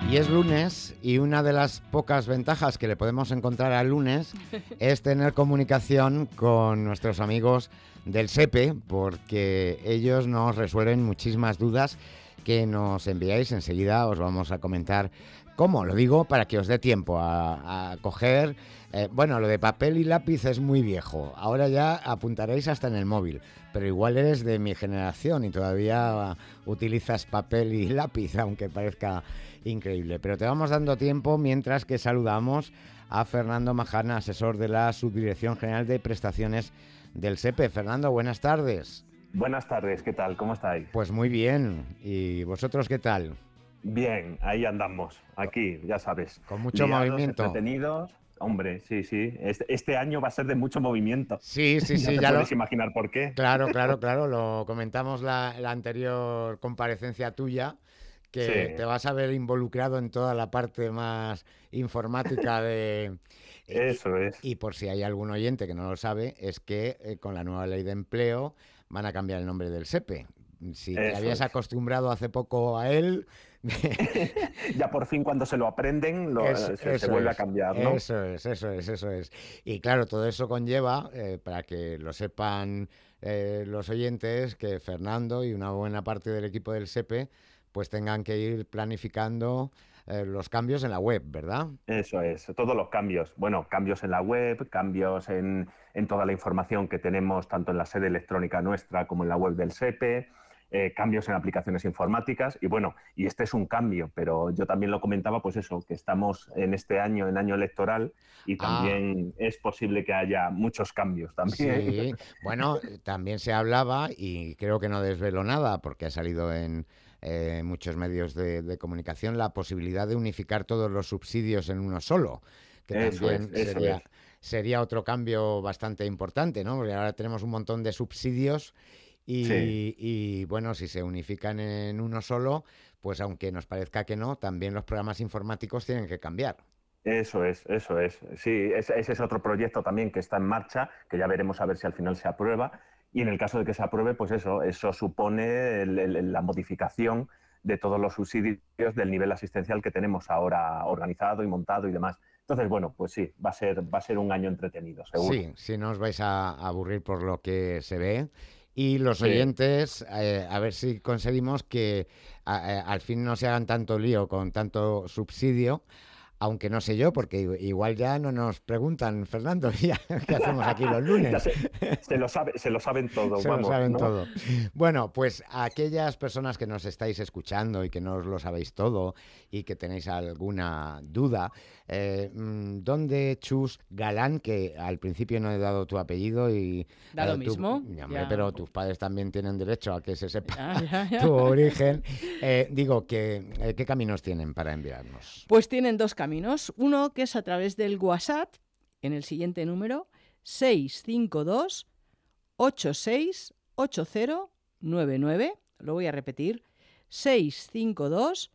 Y es lunes y una de las pocas ventajas que le podemos encontrar al lunes es tener comunicación con nuestros amigos del SEPE, porque ellos nos resuelven muchísimas dudas que nos enviáis. Enseguida os vamos a comentar cómo. Lo digo para que os dé tiempo a coger... bueno, lo de papel y lápiz es muy viejo. Ahora ya apuntaréis hasta en el móvil. Pero igual eres de mi generación y todavía utilizas papel y lápiz, aunque parezca increíble. Pero te vamos dando tiempo mientras que saludamos a Fernando Majana, asesor de la Subdirección General de Prestaciones del SEPE. Fernando, buenas tardes. Buenas tardes, ¿qué tal? ¿Cómo estáis? Pues muy bien. ¿Y vosotros qué tal? Bien, ahí andamos, aquí, ya sabes. Con mucho liados, movimiento. Entretenidos. Hombre, sí. Este año va a ser de mucho movimiento. Sí, Ya te puedes imaginar por qué. Claro, lo comentamos la anterior comparecencia tuya, que Sí. te vas a ver involucrado en toda la parte más informática de... Eso es. Y por si hay algún oyente que no lo sabe, es que con la nueva ley de empleo van a cambiar el nombre del SEPE. Si te Eso habías es. acostumbrado hace poco a él... Ya por fin cuando se lo aprenden se vuelve a cambiar, ¿no? Eso es. Y claro, todo eso conlleva, para que lo sepan los oyentes, que Fernando y una buena parte del equipo del SEPE pues tengan que ir planificando los cambios en la web, ¿verdad? Eso es, todos los cambios. Bueno, cambios en la web, cambios en toda la información que tenemos tanto en la sede electrónica nuestra como en la web del SEPE, cambios en aplicaciones informáticas y bueno, y este es un cambio, pero yo también lo comentaba, pues eso, que estamos en este año, en año electoral y Ah, también es posible que haya muchos cambios también. sí. Bueno, también se hablaba, y creo que no desvelo nada porque ha salido en muchos medios de comunicación, la posibilidad de unificar todos los subsidios en uno solo, que Eso es, también eso es. sería otro cambio bastante importante, ¿no? Porque ahora tenemos un montón de subsidios Sí. y, bueno, si se unifican en uno solo, pues aunque nos parezca que no, también los programas informáticos tienen que cambiar. Eso es, eso es. Sí, ese es otro proyecto también que está en marcha, que ya veremos a ver si al final se aprueba. Y en el caso de que se apruebe, pues eso supone la modificación de todos los subsidios del nivel asistencial que tenemos ahora organizado y montado y demás. Entonces, bueno, pues sí, va a ser un año entretenido, seguro. Sí, sí, no os vais a aburrir por lo que se ve. Y los Sí. oyentes, a ver si conseguimos que al fin no se hagan tanto lío con tanto subsidio, aunque no sé yo, porque igual ya no nos preguntan, Fernando, ya, ¿qué hacemos aquí los Ya lunes? se lo saben todo, Se lo vamos, saben ¿no? todo. Bueno, pues a aquellas personas que nos estáis escuchando y que no os lo sabéis todo y que tenéis alguna duda, ¿dónde Chus Galán, que al principio no he dado tu apellido y Da lo mismo. hombre, Ya. pero tus padres también tienen derecho a que se sepa Ya. tu origen, digo, que, ¿qué caminos tienen para enviarnos? Pues tienen dos caminos. Uno que es a través del WhatsApp, en el siguiente número, 652 868099. Lo voy a repetir. 652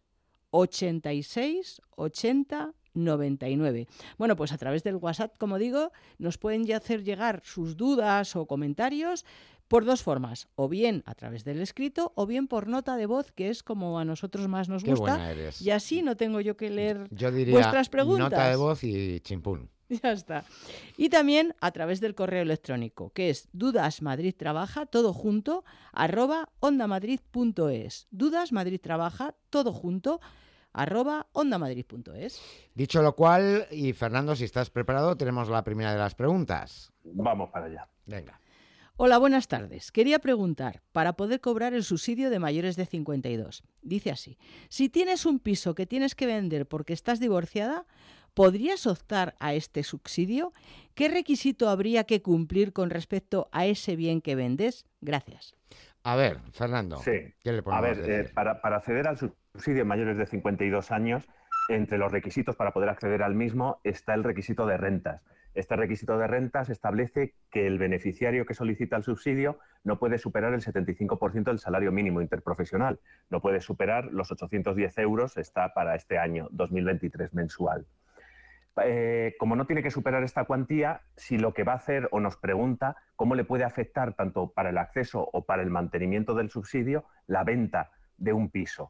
868099. Bueno, pues a través del WhatsApp, como digo, nos pueden ya hacer llegar sus dudas o comentarios por dos formas, o bien a través del escrito o bien por nota de voz, que es como a nosotros más nos Qué gusta, buena eres. y así no tengo yo que leer Yo diría vuestras preguntas. nota de voz y chimpún. Ya está. Y también a través del correo electrónico, que es dudasmadridtrabaja, todo junto, @ondamadrid.es. Dudasmadridtrabaja, todo junto, @ondamadrid.es. Dicho lo cual, y Fernando, si estás preparado, tenemos la primera de las preguntas. Vamos para allá. Venga. Hola, buenas tardes. Quería preguntar, para poder cobrar el subsidio de mayores de 52. Dice así, si tienes un piso que tienes que vender porque estás divorciada, ¿podrías optar a este subsidio? ¿Qué requisito habría que cumplir con respecto a ese bien que vendes? Gracias. A ver, Fernando, Sí. ¿qué le A podemos ver, decir? para acceder al subsidio mayores de 52 años, entre los requisitos para poder acceder al mismo está el requisito de rentas. Este requisito de rentas establece que el beneficiario que solicita el subsidio no puede superar el 75% del salario mínimo interprofesional. No puede superar los 810 euros, está para este año 2023 mensual. Como no tiene que superar esta cuantía, si lo que va a hacer o nos pregunta cómo le puede afectar tanto para el acceso o para el mantenimiento del subsidio la venta de un piso.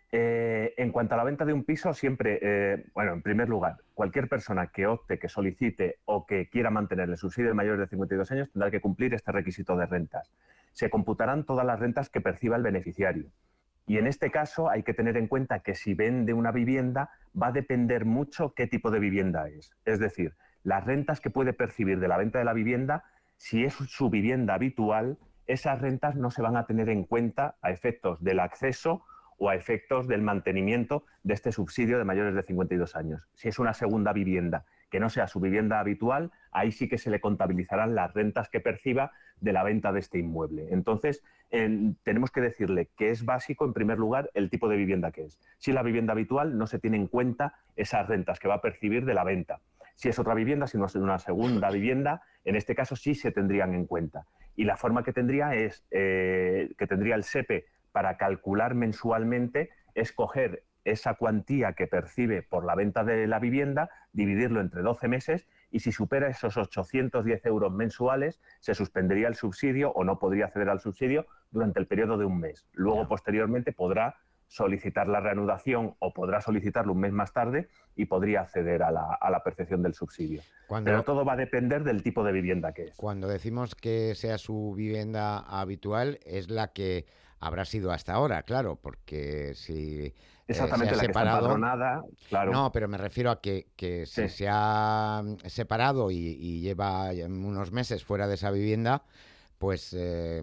En cuanto a la venta de un piso, siempre, bueno, en primer lugar, cualquier persona que opte, que solicite o que quiera mantener el subsidio de mayores de 52 años tendrá que cumplir este requisito de rentas. Se computarán todas las rentas que perciba el beneficiario. Y en este caso hay que tener en cuenta que si vende una vivienda va a depender mucho qué tipo de vivienda es. Es decir, las rentas que puede percibir de la venta de la vivienda, si es su vivienda habitual, esas rentas no se van a tener en cuenta a efectos del acceso o a efectos del mantenimiento de este subsidio de mayores de 52 años. Si es una segunda vivienda que no sea su vivienda habitual, ahí sí que se le contabilizarán las rentas que perciba de la venta de este inmueble. Entonces, tenemos que decirle que es básico, en primer lugar, el tipo de vivienda que es. Si es la vivienda habitual, no se tiene en cuenta esas rentas que va a percibir de la venta. Si es otra vivienda, si no es una segunda vivienda, en este caso sí se tendrían en cuenta. Y la forma que tendría es que tendría el SEPE para calcular mensualmente es coger esa cuantía que percibe por la venta de la vivienda, dividirlo entre 12 meses y si supera esos 810 euros mensuales, se suspendería el subsidio o no podría acceder al subsidio durante el periodo de un mes. Luego, posteriormente, podrá solicitar la reanudación o podrá solicitarlo un mes más tarde y podría acceder a la percepción del subsidio. Pero todo va a depender del tipo de vivienda que es. Cuando decimos que sea su vivienda habitual, es la que habrá sido hasta ahora, claro, porque si exactamente, se ha la separado, que está empadronada, claro. No, pero me refiero a que si se ha separado y lleva unos meses fuera de esa vivienda, pues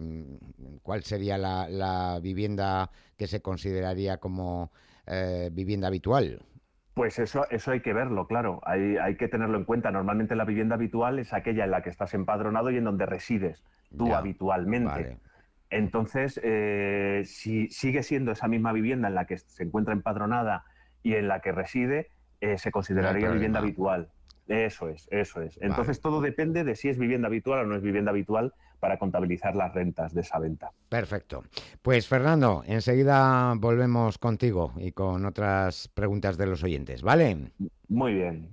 ¿cuál sería la vivienda que se consideraría como vivienda habitual? Pues eso hay que verlo, claro, hay que tenerlo en cuenta. Normalmente la vivienda habitual es aquella en la que estás empadronado y en donde resides tú habitualmente. Vale. Entonces, si sigue siendo esa misma vivienda en la que se encuentra empadronada y en la que reside, se consideraría vivienda habitual. Eso es. Entonces, todo depende de si es vivienda habitual o no es vivienda habitual para contabilizar las rentas de esa venta. Perfecto. Pues Fernando, enseguida volvemos contigo y con otras preguntas de los oyentes, ¿vale? Muy bien.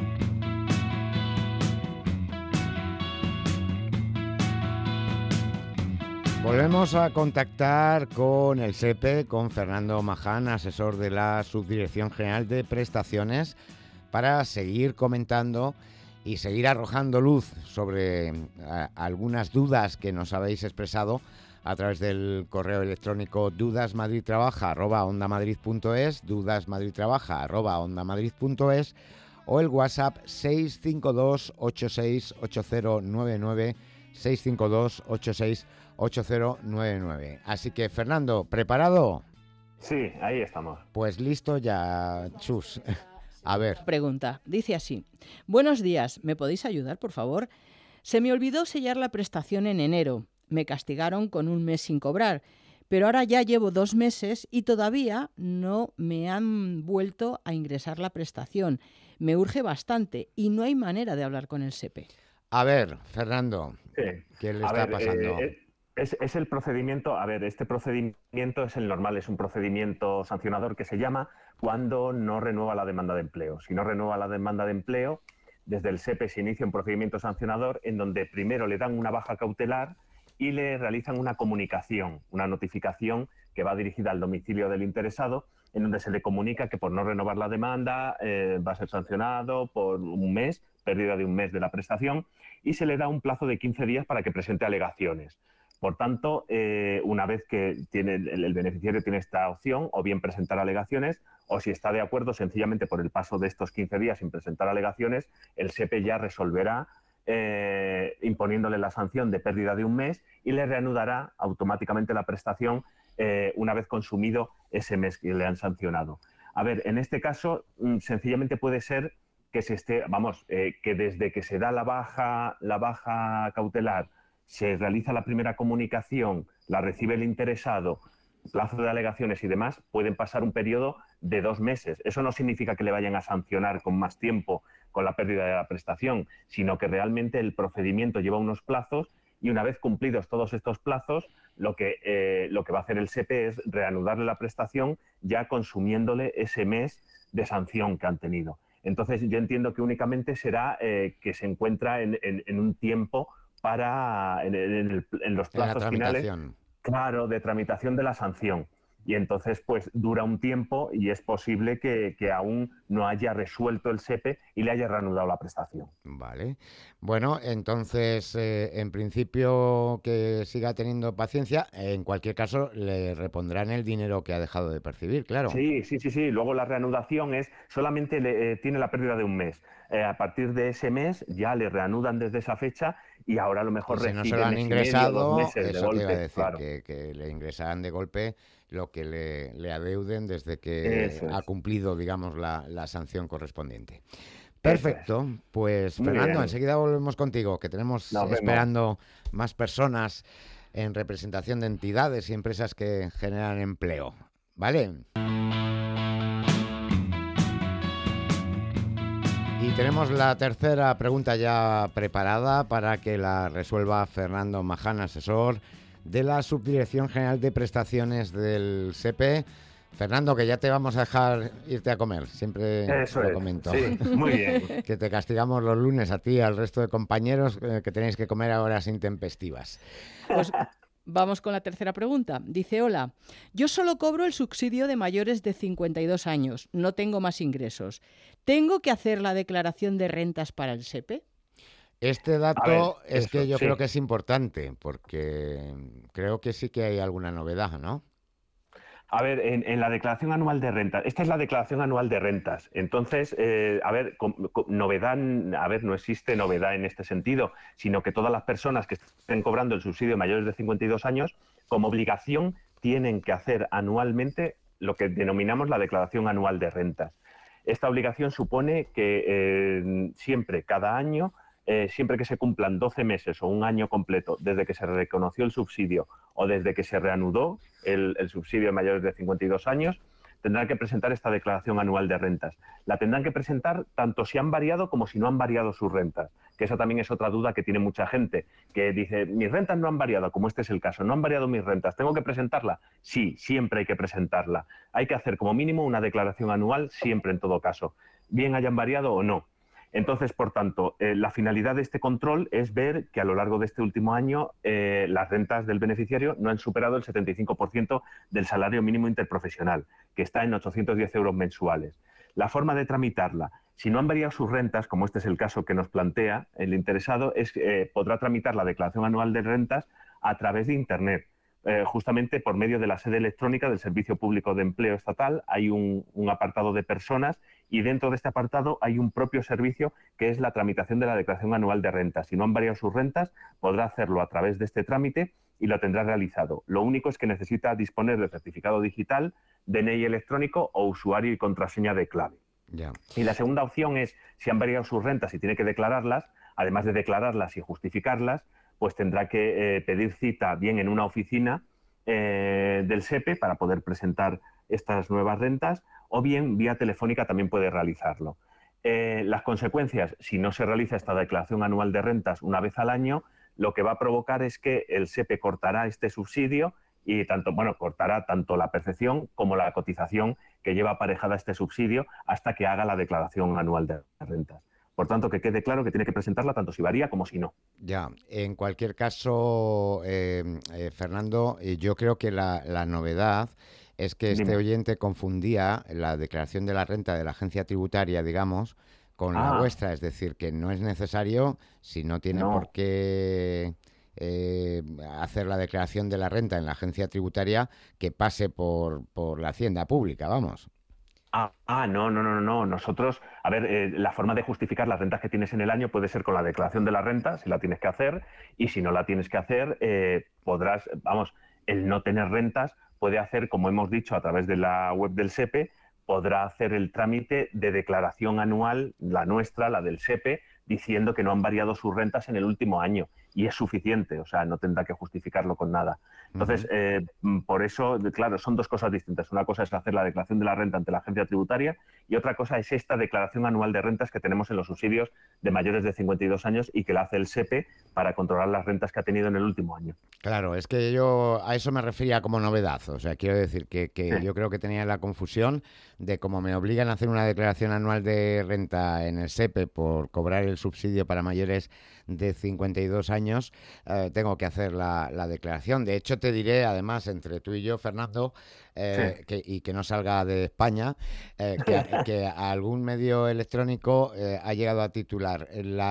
Volvemos a contactar con el SEPE, con Fernando Maján, asesor de la Subdirección General de Prestaciones, para seguir comentando y seguir arrojando luz sobre algunas dudas que nos habéis expresado a través del correo electrónico dudasmadridtrabaja@ondamadrid.es, dudasmadridtrabaja@ondamadrid.es o el WhatsApp 652 868099, 652 868099. Así que, Fernando, ¿preparado? Sí, ahí estamos. Pues listo ya, Chus. A ver. Pregunta, dice así: buenos días, ¿me podéis ayudar, por favor? Se me olvidó sellar la prestación en enero. Me castigaron con un mes sin cobrar, pero ahora ya llevo 2 meses y todavía no me han vuelto a ingresar la prestación. Me urge bastante y no hay manera de hablar con el SEPE. A ver, Fernando, sí. ¿qué le está pasando? Es el procedimiento, este procedimiento es el normal, es un procedimiento sancionador que se llama cuando no renueva la demanda de empleo. Si no renueva la demanda de empleo, desde el SEPE se inicia un procedimiento sancionador en donde primero le dan una baja cautelar y le realizan una comunicación, una notificación que va dirigida al domicilio del interesado, en donde se le comunica que por no renovar la demanda va a ser sancionado por un mes, pérdida de un mes de la prestación, y se le da un plazo de 15 días para que presente alegaciones. Por tanto, una vez que el beneficiario tiene esta opción, o bien presentar alegaciones, o si está de acuerdo, sencillamente por el paso de estos 15 días sin presentar alegaciones, el SEPE ya resolverá imponiéndole la sanción de pérdida de un mes y le reanudará automáticamente la prestación una vez consumido ese mes que le han sancionado. A ver, en este caso, sencillamente puede ser que que desde que se da la baja cautelar, se realiza la primera comunicación, la recibe el interesado, plazo de alegaciones y demás, pueden pasar un periodo de 2 meses. Eso no significa que le vayan a sancionar con más tiempo con la pérdida de la prestación, sino que realmente el procedimiento lleva unos plazos y una vez cumplidos todos estos plazos, lo que va a hacer el SEPE es reanudarle la prestación ya consumiéndole ese mes de sanción que han tenido. Entonces yo entiendo que únicamente será que se encuentra en un tiempo en los plazos finales, claro, de tramitación de la sanción. y entonces pues dura un tiempo y es posible que aún no haya resuelto el SEPE y le haya reanudado la prestación. Vale. Bueno, entonces, en principio que siga teniendo paciencia, en cualquier caso le repondrán el dinero que ha dejado de percibir, claro. Sí, sí, sí, sí. Luego la reanudación es solamente tiene la pérdida de un mes. A partir de ese mes ya le reanudan desde esa fecha y ahora a lo mejor Y si no se recibe lo han mes y medio, 2 ingresado, meses de eso te iba a golpe. decir, Claro, que le ingresarán de golpe lo que le adeuden desde que eso ha es, cumplido, digamos, la sanción correspondiente. eso es. Perfecto, pues Muy Fernando, bien. enseguida volvemos contigo, que tenemos Nos vemos. esperando más personas en representación de entidades y empresas que generan empleo. ¿Vale? Y tenemos la tercera pregunta ya preparada para que la resuelva Fernando Maján, asesor de la Subdirección General de Prestaciones del SEPE. Fernando, que ya te vamos a dejar irte a comer, siempre Eso lo es. comento. Sí, muy bien. Que te castigamos los lunes a ti y al resto de compañeros que tenéis que comer a horas intempestivas. Pues vamos con la tercera pregunta. Dice, hola, yo solo cobro el subsidio de mayores de 52 años, no tengo más ingresos. ¿Tengo que hacer la declaración de rentas para el SEPE? Este A ver, dato es eso, que yo creo sí. que es importante, porque creo que sí que hay alguna novedad, ¿no? A ver, en la declaración anual de rentas, esta es la declaración anual de rentas. Entonces, a ver, novedad, a ver, no existe novedad en este sentido, sino que todas las personas que estén cobrando el subsidio mayores de 52 años, como obligación, tienen que hacer anualmente lo que denominamos la declaración anual de rentas. Esta obligación supone que siempre, cada año, siempre que se cumplan 12 meses o un año completo desde que se reconoció el subsidio o desde que se reanudó el subsidio de mayores de 52 años, tendrán que presentar esta declaración anual de rentas. La tendrán que presentar tanto si han variado como si no han variado sus rentas, que esa también es otra duda que tiene mucha gente, que dice, mis rentas no han variado, como este es el caso, no han variado mis rentas, ¿tengo que presentarla? Sí, siempre hay que presentarla. Hay que hacer como mínimo una declaración anual, siempre en todo caso, bien hayan variado o no. Entonces, por tanto, la finalidad de este control es ver que a lo largo de este último año las rentas del beneficiario no han superado el 75% del salario mínimo interprofesional, que está en 810 euros mensuales. La forma de tramitarla, si no han variado sus rentas, como este es el caso que nos plantea el interesado, podrá tramitar la declaración anual de rentas a través de Internet. Justamente por medio de la sede electrónica del Servicio Público de Empleo Estatal hay un apartado de personas y dentro de este apartado hay un propio servicio que es la tramitación de la declaración anual de rentas. Si no han variado sus rentas, podrá hacerlo a través de este trámite y lo tendrá realizado. Lo único es que necesita disponer de certificado digital, DNI electrónico o usuario y contraseña de clave. Ya. Y la segunda opción es, si han variado sus rentas y tiene que declararlas, además de declararlas y justificarlas, pues tendrá que pedir cita bien en una oficina del SEPE para poder presentar estas nuevas rentas o bien vía telefónica también puede realizarlo. Las consecuencias, si no se realiza esta declaración anual de rentas una vez al año, lo que va a provocar es que el SEPE cortará este subsidio y cortará tanto la percepción como la cotización que lleva aparejada este subsidio hasta que haga la declaración anual de rentas. Por tanto, que quede claro que tiene que presentarla tanto si varía como si no. Ya, en cualquier caso, Fernando, yo creo que la novedad es que este Dime. oyente confundía la declaración de la renta de la agencia tributaria, digamos, con la vuestra. Es decir, que no es necesario, si no tiene No. por qué hacer la declaración de la renta en la agencia tributaria, que pase por la hacienda pública, vamos. No. Nosotros, a ver, la forma de justificar las rentas que tienes en el año puede ser con la declaración de la renta, si la tienes que hacer, y si no la tienes que hacer, podrás, el no tener rentas puede hacer, como hemos dicho, a través de la web del SEPE, podrá hacer el trámite de declaración anual, la nuestra, la del SEPE, diciendo que no han variado sus rentas en el último año. Y es suficiente, o sea, no tendrá que justificarlo con nada. Entonces, por eso, claro, son dos cosas distintas. Una cosa es hacer la declaración de la renta ante la agencia tributaria y otra cosa es esta declaración anual de rentas que tenemos en los subsidios de mayores de 52 años y que la hace el SEPE para controlar las rentas que ha tenido en el último año. Claro, es que yo a eso me refería como novedad. O sea, quiero decir que yo creo que tenía la confusión de cómo me obligan a hacer una declaración anual de renta en el SEPE por cobrar el subsidio para mayores de 52 años. años, tengo que hacer la declaración. De hecho, te diré, además, entre tú y yo, Fernando, y que no salga de España, que algún medio electrónico ha llegado a titular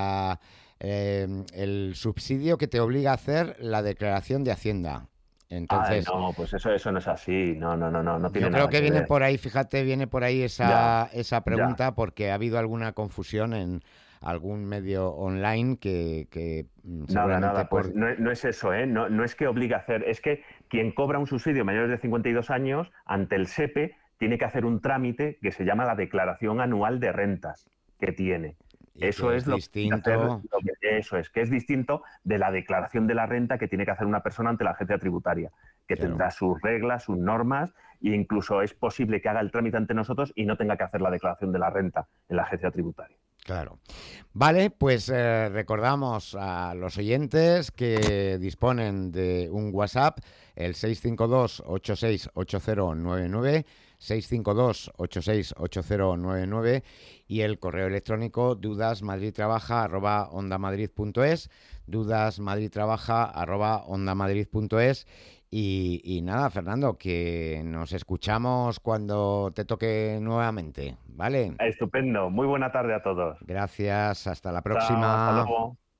el subsidio que te obliga a hacer la declaración de Hacienda. Entonces, no, pues eso no es así. No tiene yo creo nada que que viene ver. por ahí, fíjate, viene por ahí esa pregunta, porque ha habido alguna confusión en algún medio online que seguramente Nada, pues no es eso, ¿eh? No es que obligue a hacer, es que quien cobra un subsidio mayores de 52 años, ante el SEPE, tiene que hacer un trámite que se llama la declaración anual de rentas que tiene. y Eso que es es lo que tiene que hacer, distinto. eso es, que es distinto de la declaración de la renta que tiene que hacer una persona ante la agencia tributaria, que Claro. tendrá sus reglas, sus normas, e incluso es posible que haga el trámite ante nosotros y no tenga que hacer la declaración de la renta en la agencia tributaria. Claro. Vale, pues recordamos a los oyentes que disponen de un WhatsApp, el 652-868099, 652-868099 y el correo electrónico dudasmadridtrabaja@ondamadrid.es, dudasmadridtrabaja@ondamadrid.es. Y nada, Fernando, que nos escuchamos cuando te toque nuevamente, ¿vale? Estupendo, muy buena tarde a todos. Gracias, hasta la Chao, hasta próxima. luego.